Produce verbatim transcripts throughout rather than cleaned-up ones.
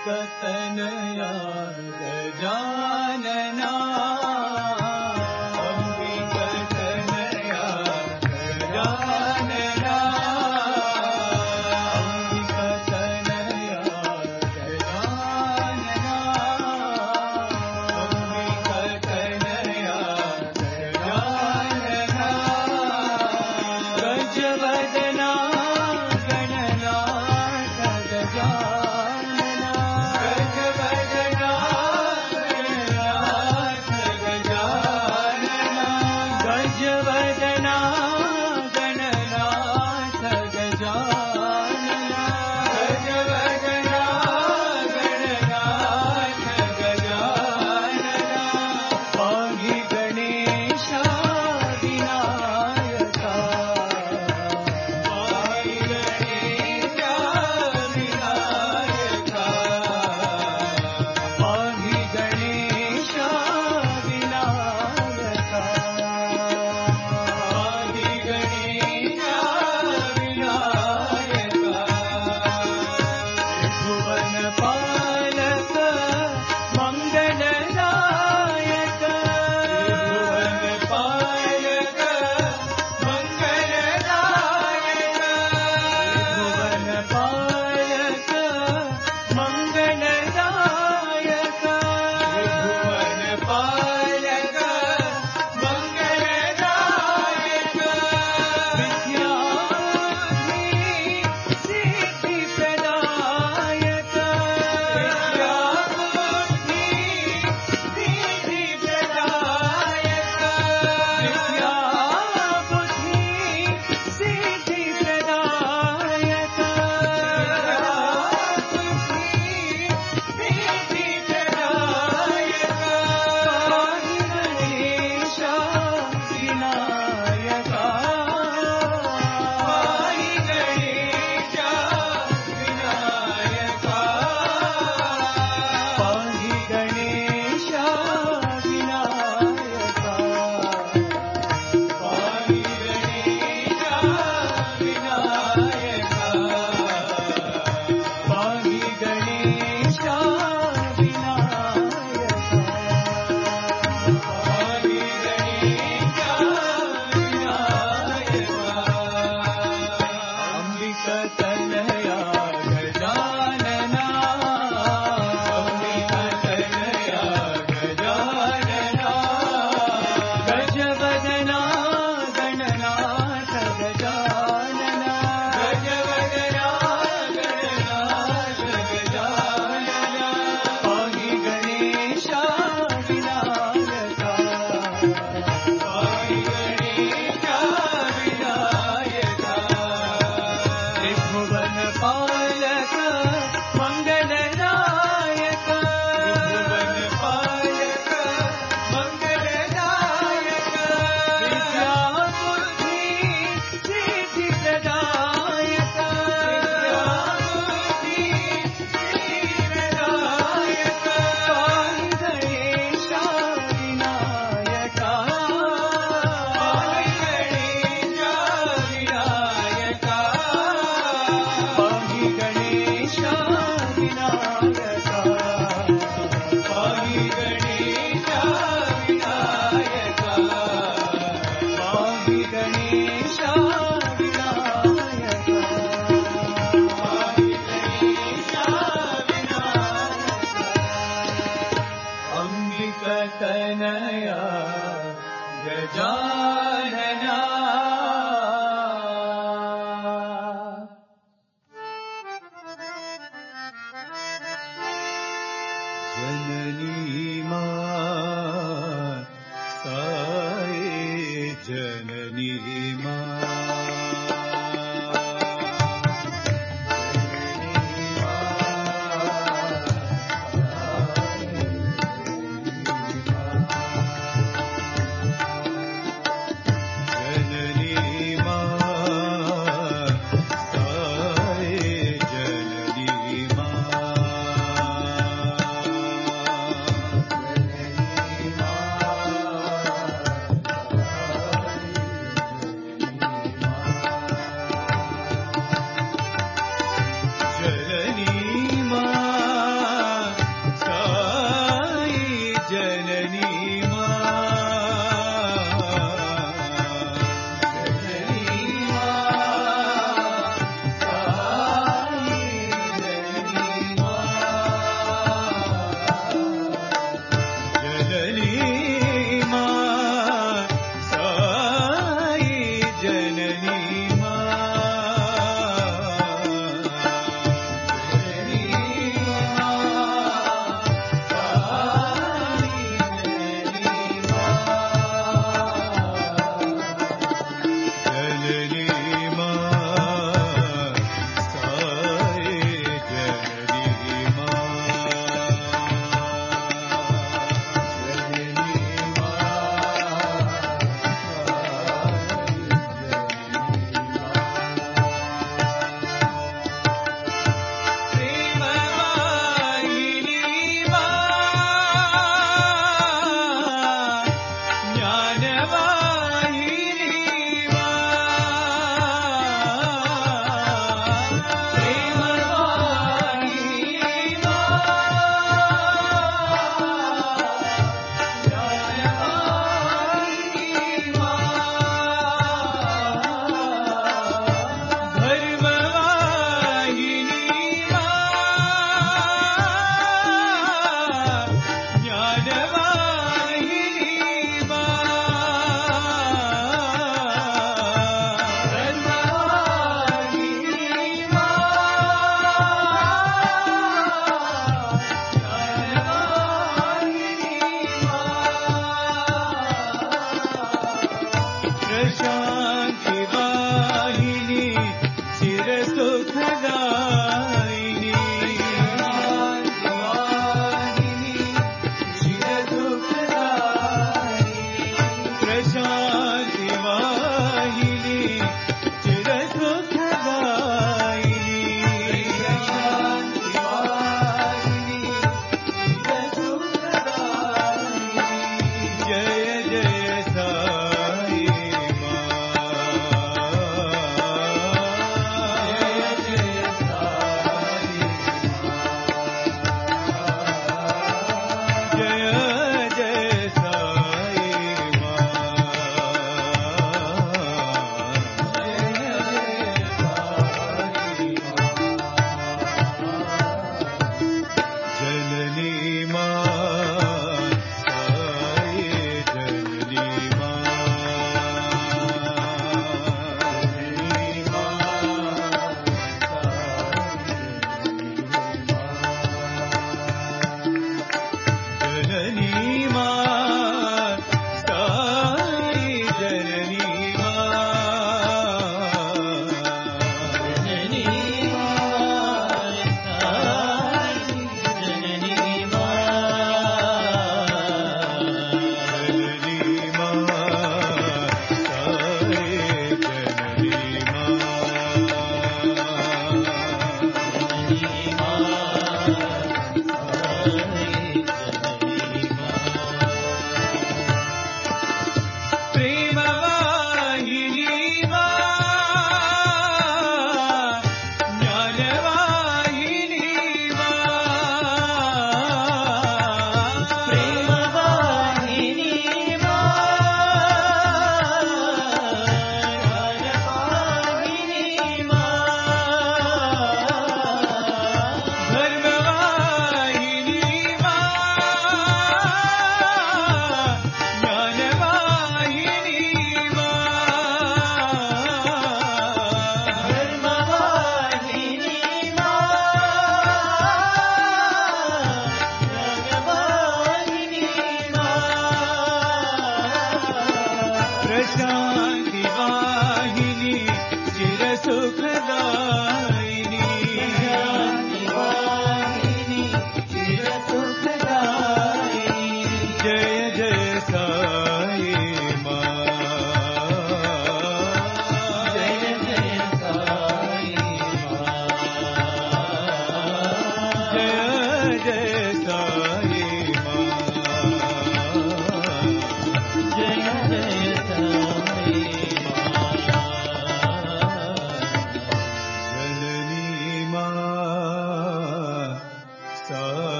अंबिकतनया गजानना अंबिकतनया गजानना अंबिकतनया गजानना अंबिकतनया गजानना गजवदना गणनाथ गजानना गजवदना गणनाथ गजानना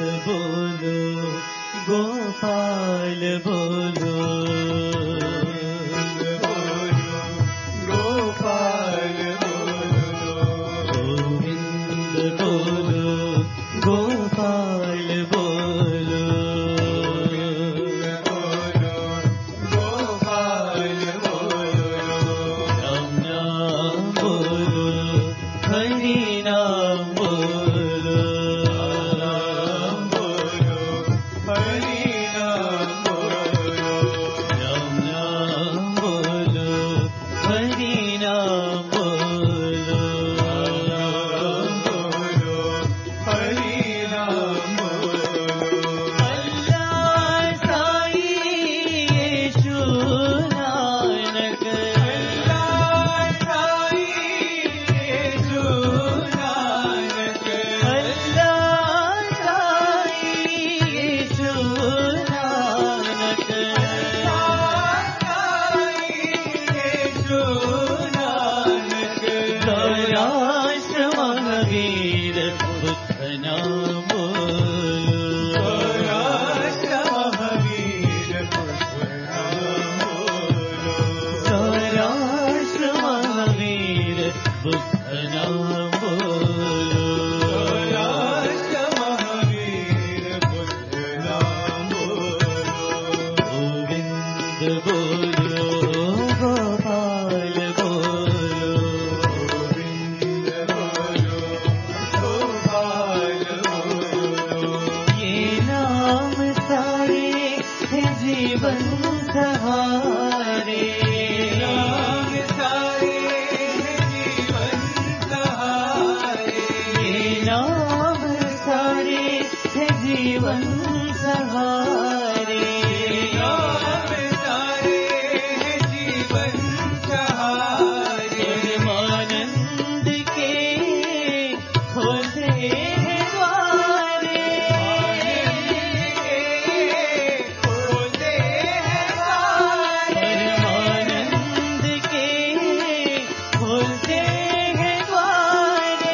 बोलो गोपाल बोलो गोपाल बोलो गोविंद बोलो गोपाल बोलो गोपाल बोलो राम नाम बोलो हरि नाम बोलो राम बोलो हरि नाम बोलो राम नाम बोलो हरि नाम बोलो राम बोलो हरि नाम बोलो अल्लाह साई यीशु नानक अल्लाह साई यीशु नानक अल्लाह साई यीशु नानक कैलाश महावीर बुद्ध नाम बोलो कैलाश महावीर बुद्ध नाम बोलो गोविंद बोलो गोपाल बोलो ये नाम सारे हैं जीवन सहारे ये नाम सारे हैं जीवन सहारे परमानंद के खोलते हैं द्वारे परमानंद के खोलते हैं द्वारे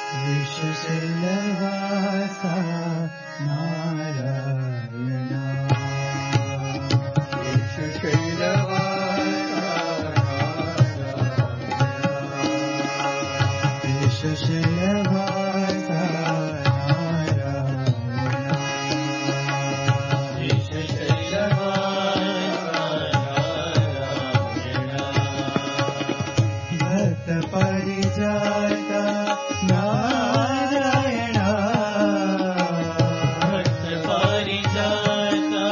शेषशैलवासा नारायण शेषशैलवासा परिजाता नारायण भक्त परिजाता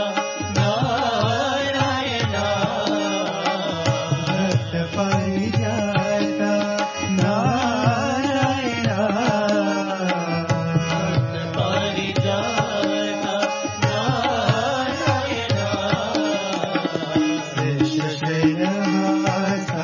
नारायण भक्त परिजाता नारायण भक्त परिजाता नारायण शेषशैलवासा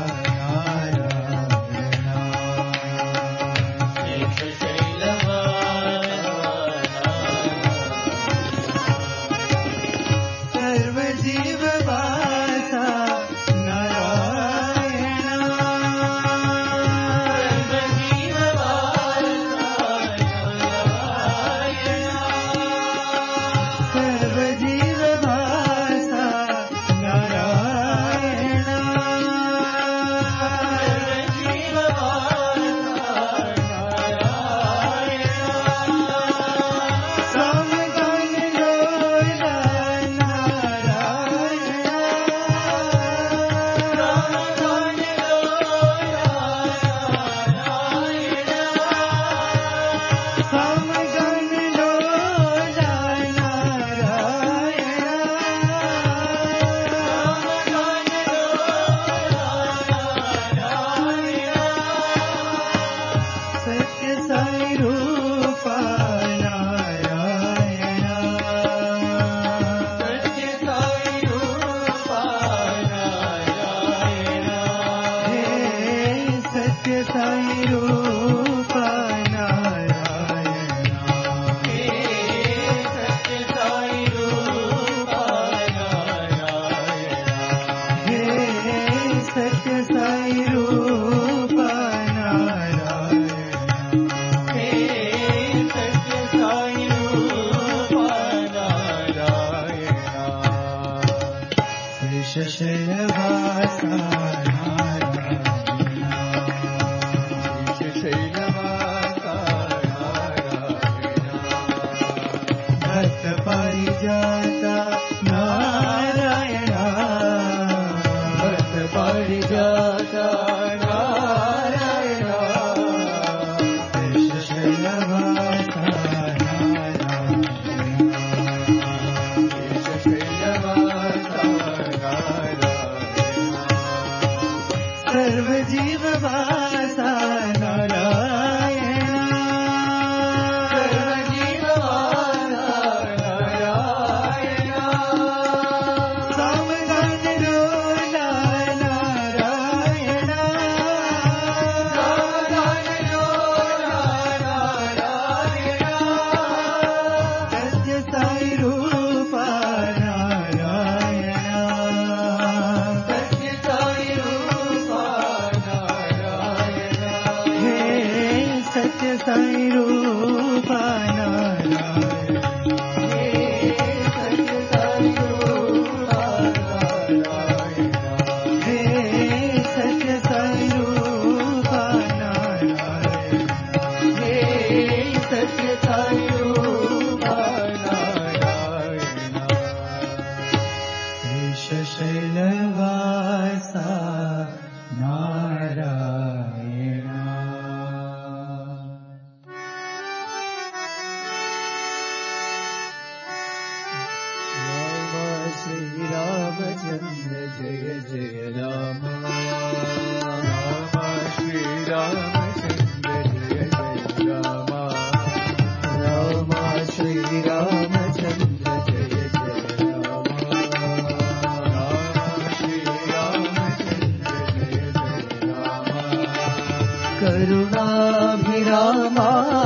करुणाभिरामा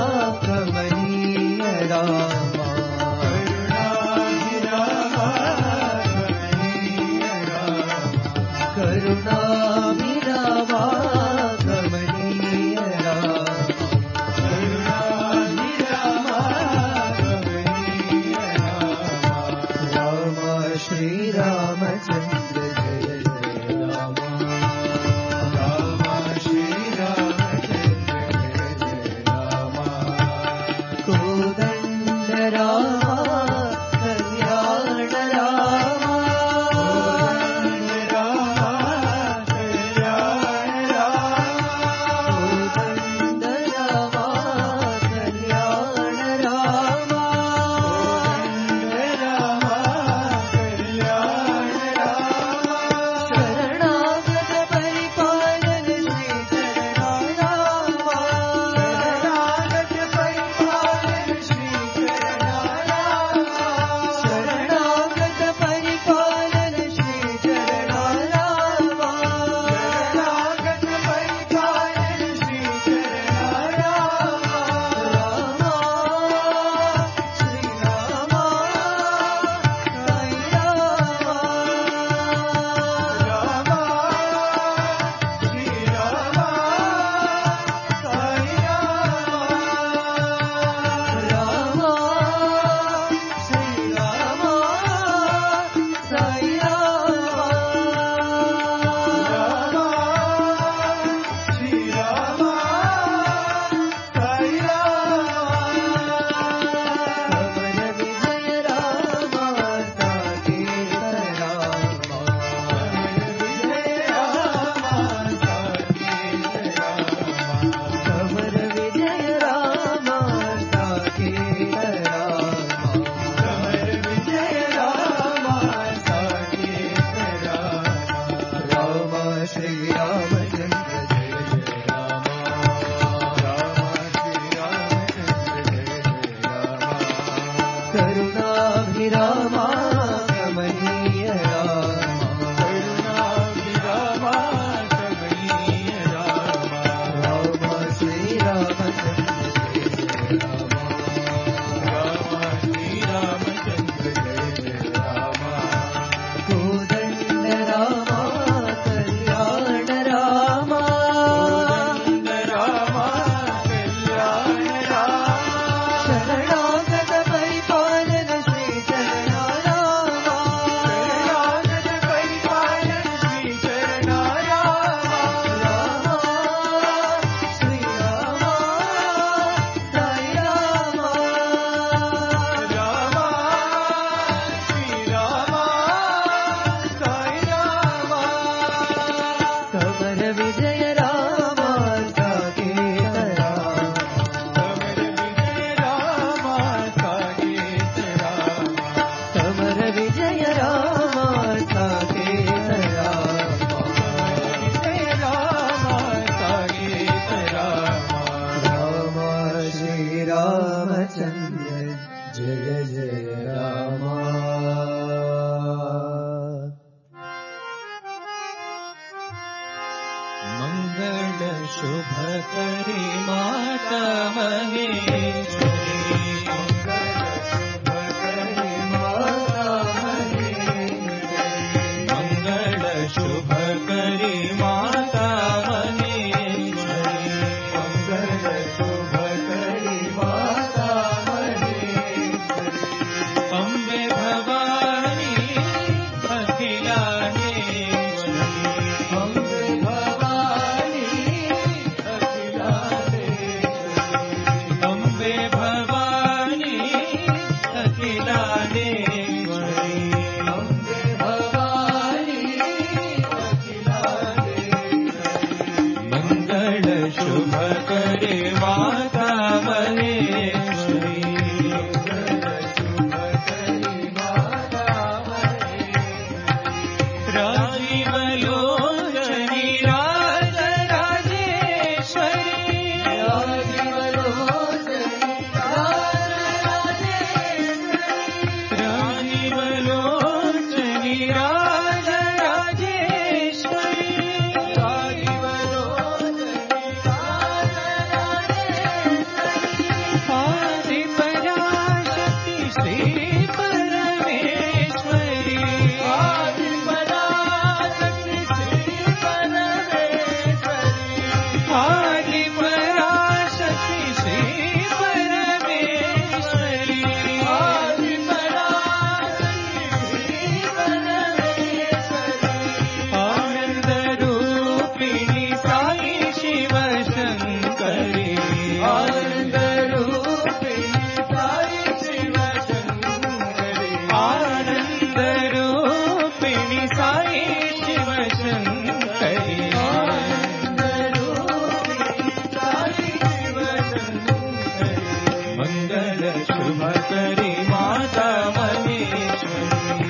कमनीय रामा करुणाभिरामा कमनीय रामा करुणाभिरामा कमनीय रामा शुभकरी माता महेश्वरी मंगल शुभकरी माता महेश्वरी मंगल शुभकरी माता महेश्वरी अम्बे भवानी अखिलानेश्वरी अम्बे भवानी अखिलानेश्वरी अम्बे भवानी अखिलानेश्वरी अम्बे भवानी अखिलानेश्वरी मंगल शुभकरी माता महेश्वरी राजीवलोचनी राज राजेश्वरी राजीवलोचनी राज राजेश्वरी आदि पराशक्ति श्री परमेश्वरी आदि पराशक्ति श्री परमेश्वरी आदि पराशक्ति श्री परमेश्वरी आदि पराशक्ति श्री परमेश्वरी आनंद रूपिणी साई शिव शंकरी आनंद रूपिणी साई शिव शंकरी आनंद रूपिणी साई शिव शंकरी आनंद रूपिणी साई शिव शंकरी मंगल शुभकरी माता महेश्वरी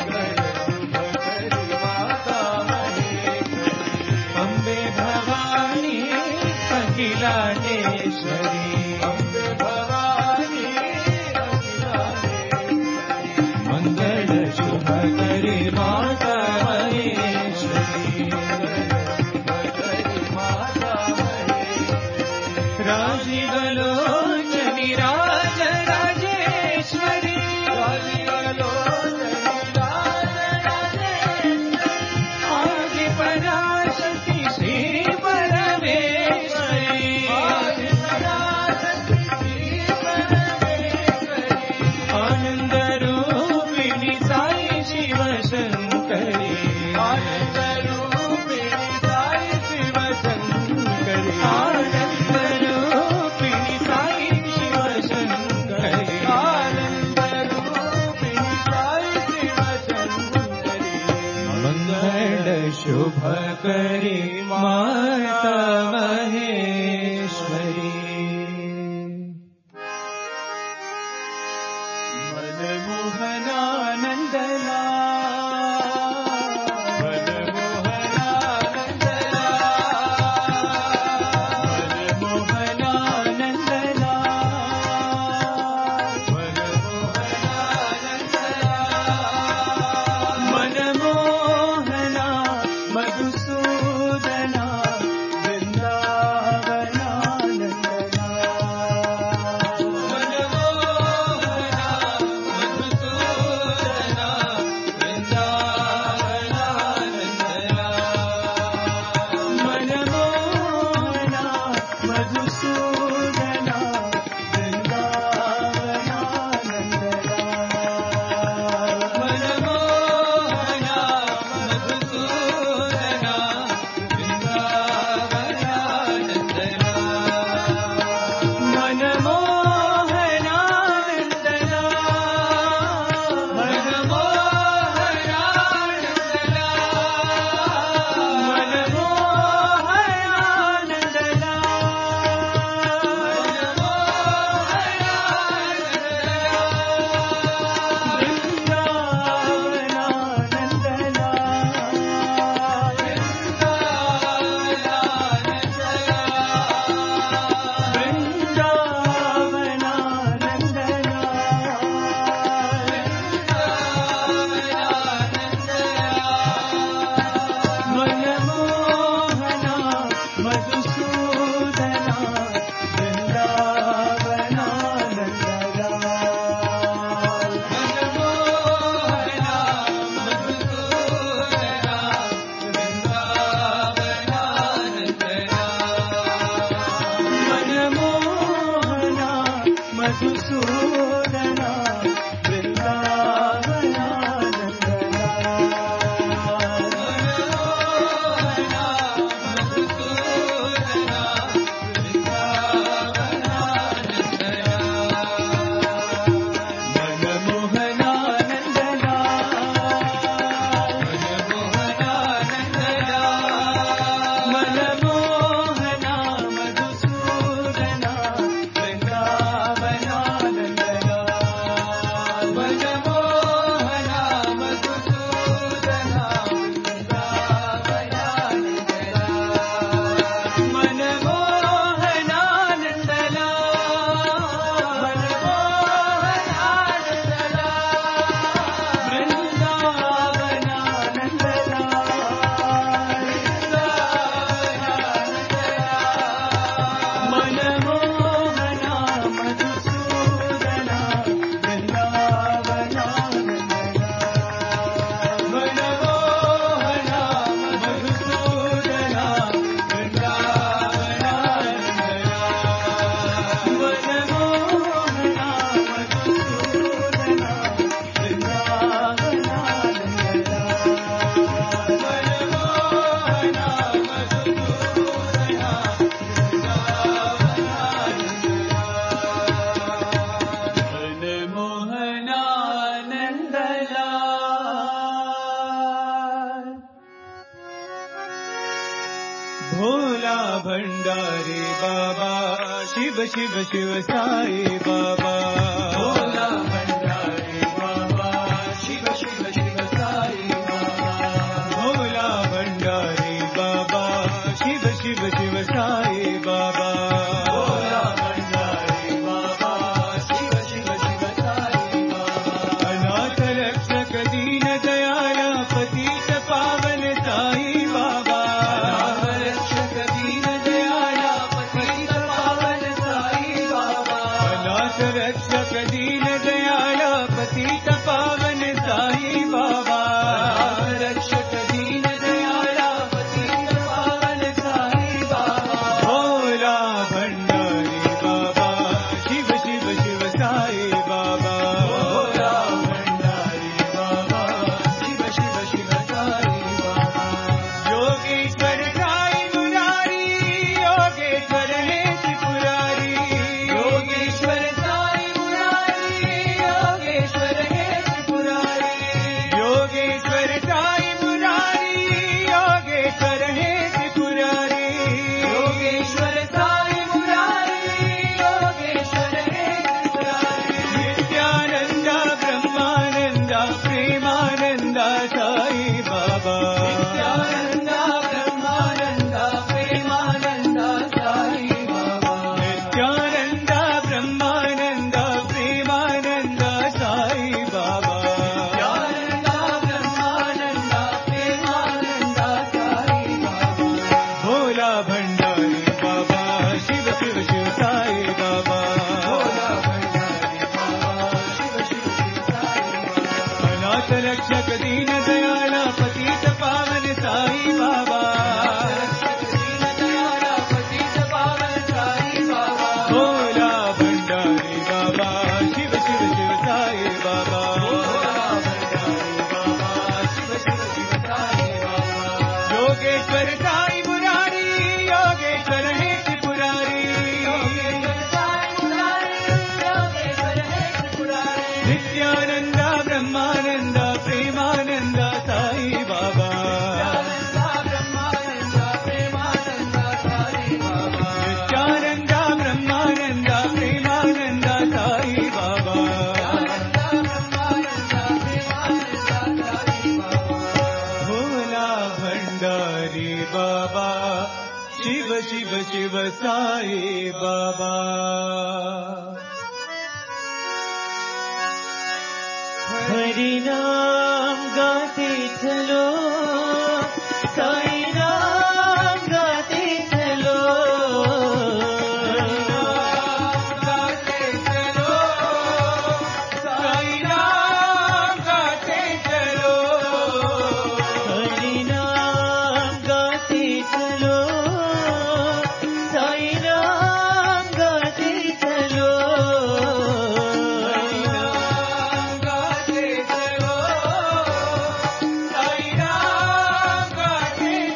माता महेश्वरी अम्बे भवानी अखिलानेश्वरी अम्बे भवानी अखिलानेश्वरी मंगल शुभकरी माता महेश्वरी माता महेश्वरी राजीवलोचनी राज राजेश्वरी आदि पराशक्ति श्री परमेश्वरी आनंद रूपिणी साई शिव शंकरी आनंद रूपिणी साई शिव शंकरी आनंद रूपिणी साई बाबा शिव शिव शिव साई बाबा भोला भंडारी बाबा शिव शिव शिव साई बाबा भोला भंडारी बाबा शिव शिव शिव साई बाबा भोला भंडारी बाबा शिव शिव शिव साई बाबा अनाथ रक्षक दीन दयाल पतित पावन साई बाबा रक्षक दीन दयाला पतित पावन साई बाबा अनाथ रक्षक दीन दयाल पतित पावन साई बाबा रक्षक दीन दयाला पतित पावन साई बाबा भोला भंडारी बाबा शिव शिव शिव साई बाबा भोला भंडारी बाबा शिव शिव शिव साई बाबा योगेश्वर साई मुरारी योगेश्वर है त्रिपुरारी योगेश्वर साई मुरारी योगेश्वर हे त्रिपुरारी योगेश्वर साई मुरारी योगेश्वर है त्रिपुरारी योगेश्वर साई मुरारी योगेश्वर हे त्रिपुरारी नित्यानंद ब्रह्मानंद प्रेमानंद साई बाबा नित्यानंद ब्रह्मानंद प्रेमानंद साई बाबा नित्यानंद ब्रह्मानंद प्रेमानंद साई बाबा नित्यानंद ब्रह्मानंद प्रेमानंद साई बाबा भोला भंडारी बाबा शिव शिव शिव साई बाबा भोला भंडारी बाबा शिव शिव शिव साई बाबा अनाथ रक्षक दीन दयाल पतित पावन साई बाबा रक्षक दीन दयाला पतित पावन साई बाबा भोला भंडारी बाबा शिव शिव शिव साई बाबा भोला भंडारी बाबा शिव शिव शिव साई बाबा योगेश्वर साई मुरारी योगेश्वर है त्रिपुरारी योगेश्वर साई मुरारी योगेश्वर हे त्रिपुरारी नित्यानंद ब्रह्मानंद प्रेमानंद साई बाबा नित्यानंद ब्रह्मानंद प्रेमानंद साई बाबा नित्यानंद ब्रह्मानंद प्रेमानंद साई बाबा नित्यानंद ब्रह्मानंद प्रेमानंद साई बाबा भोला भंडारी बाबा शिव शिव शिव साई बाबा हरि नाम गाते चलो साई नाम गाते चलो गाते चलो साई नाम गाते चलो हरि नाम गाते चलो साई नाम गाते चलो गाते चलो साई नाम गाते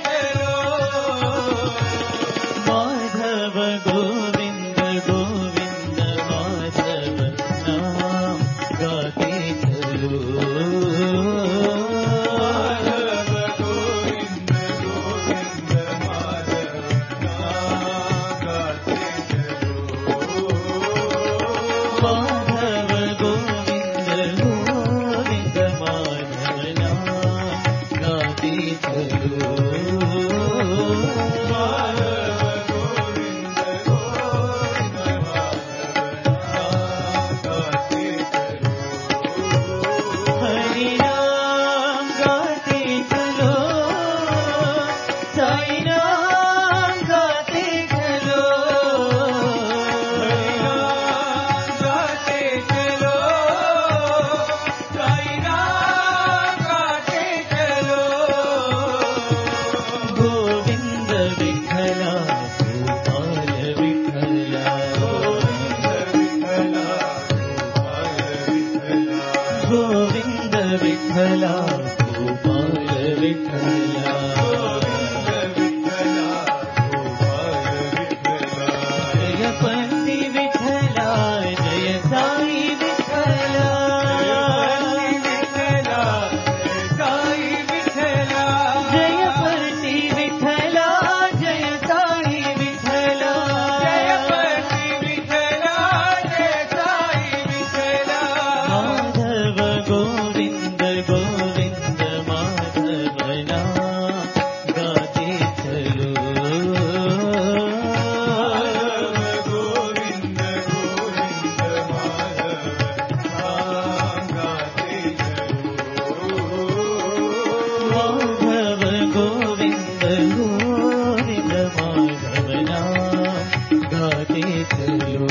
गाते चलो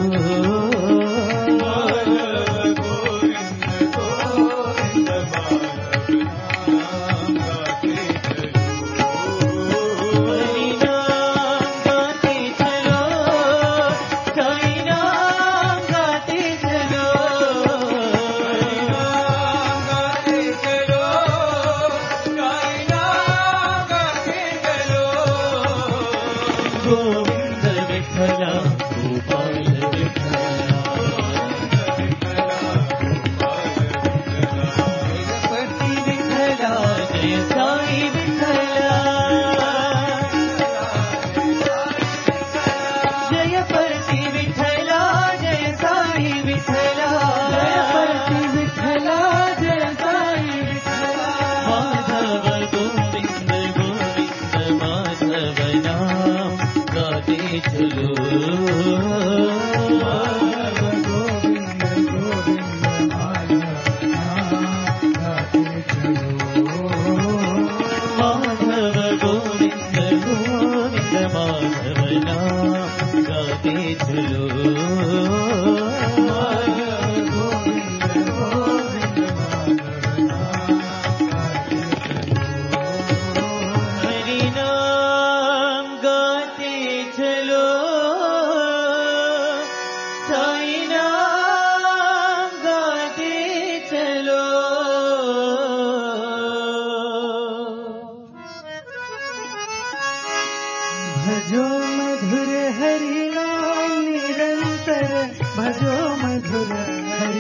भजो मधुर हरि नाम निरंतर भजो मधुर हरि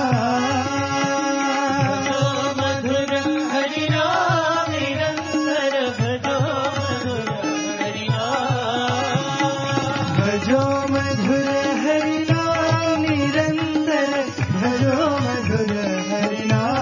नाम मधुर हरि नाम निरंतर भजो मधुर हरि नाम भजो मधुर हरि नाम निरंतर भजो मधुर हरि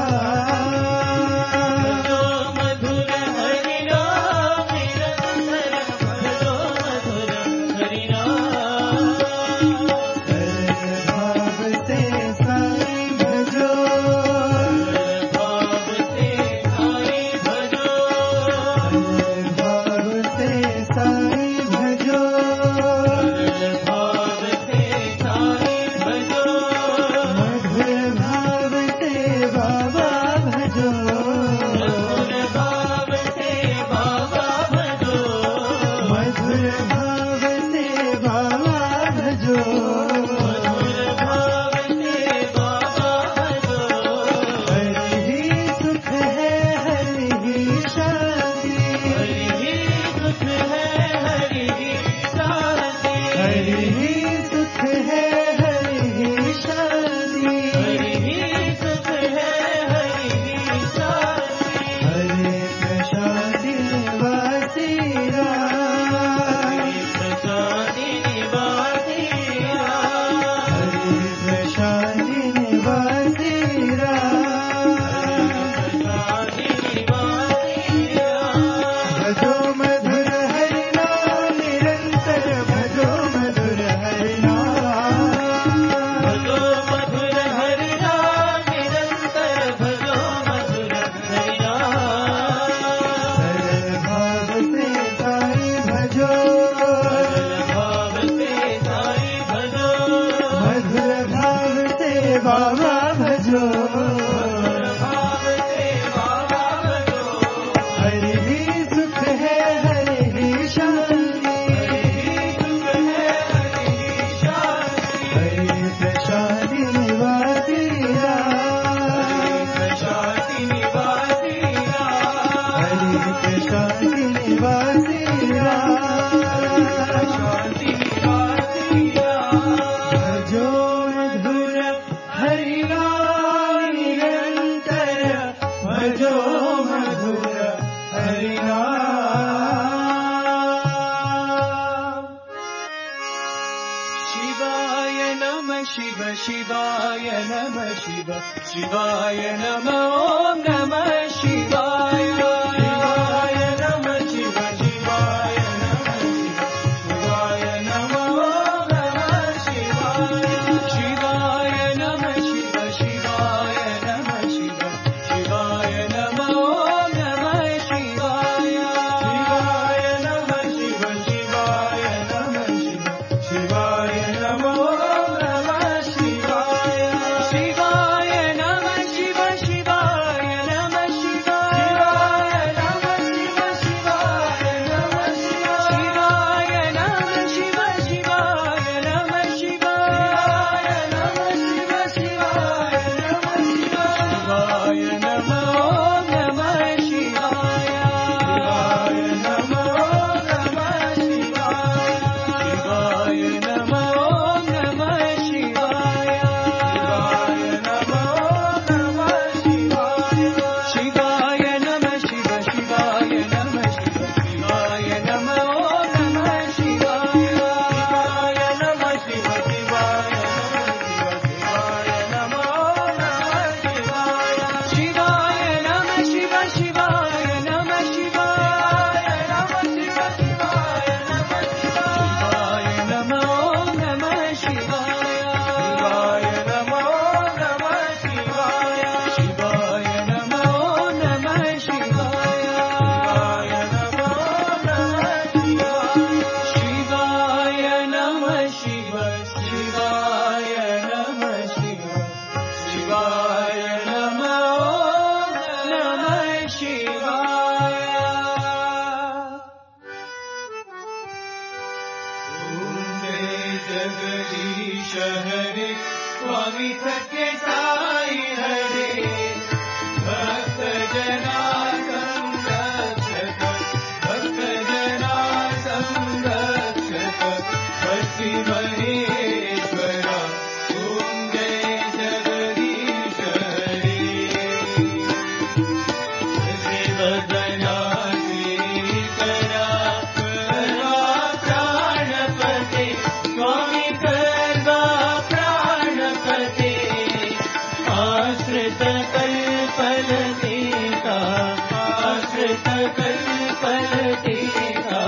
शिवाय नमः शिव शिवाय नमः ओम नमः शिवाय शिवाय नमः शिव शिवाय नमः शिव शिवाय नमः ओम नमः शिवाय शिवाय नमः शिव शिवाय नमः शिव शिवाय नमः ओम नमः शिवाय शिवाय नमः शिव शिवाय नमः शिव शिवाय जगदीश हरे स्वामी सत्य साई हरे भक्त जना संरक्षक भक्त जना संरक्षक भक्ति महेश्वर ओम जय जगदीश हरे शिवदना श्रीकरा सर्वा प्राणपते स्वामी सर्वा प्राणपते आश्रित कल्पलतीका आश्रित कल्पलतीका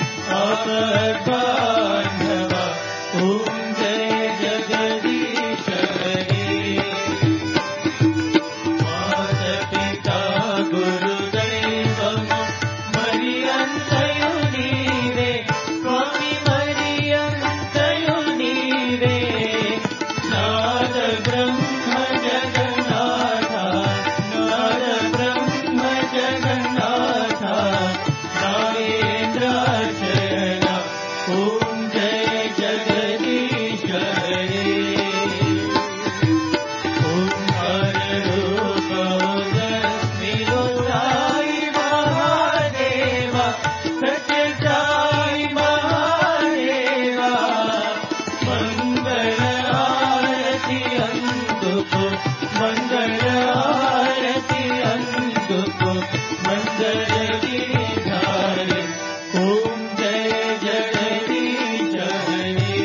आपद्बान्धवा ओम जय जगदीश हरे मात पिता गुरुदैवम मरियन्तयु नीवे स्वामी मरियन्तयु नीवे नाद ब्रह्म जगन्नाथा नाद ब्रह्म जगन्नाथा नागेन्द्राचरण ओम जय जगदीश हरे ओंकार रूपो साई महादेवा सत्य साई महादेवा मंगल आरती अंतुको मंगल आरती अंतुको मंगल गिरिधारी ओम जय जगदीश हरे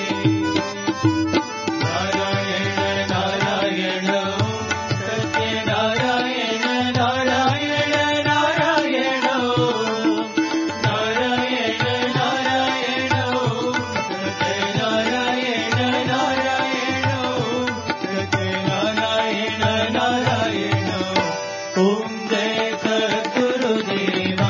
नारायण नारायण सत्य नारायण नारायण नारायण नारायण नारायण सत्य नारायण नारायण सत्य नारायण नारायण ओम जय सद्गुरुदेवा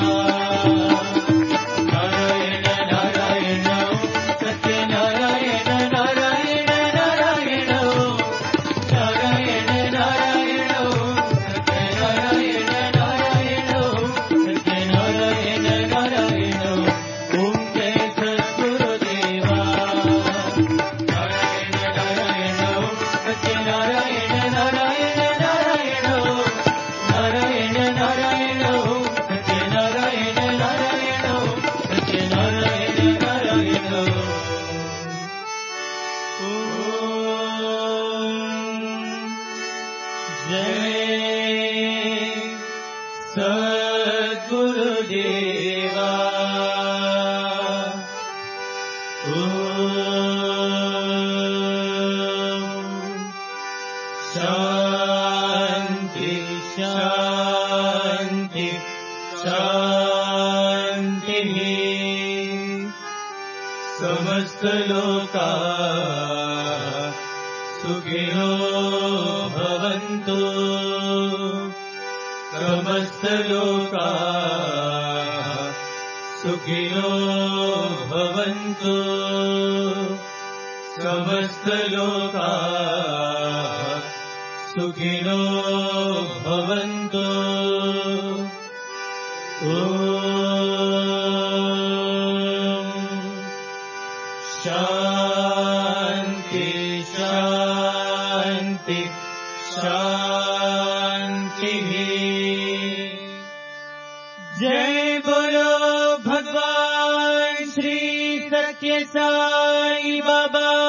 नारायण नारायण सत्य नारायण नारायण नारायण नारायण नारायण सत्य नारायण नारायण सत्य नारायण नारायण ओम जय सद्गुरुदेवा नारायण नारायण सत्य नारायण नारायण नारायण नारायण नारायण सत्य नारायण नारायण सत्य नारायण नारायण समस्त लोका सुखिनो भवन्तु समस्त लोका सुखिनो भवन्तु समस्त लोका सुखिनो भवन्तु शांति शांति शांति जय बोलो भगवान श्री सत्य साई बाबा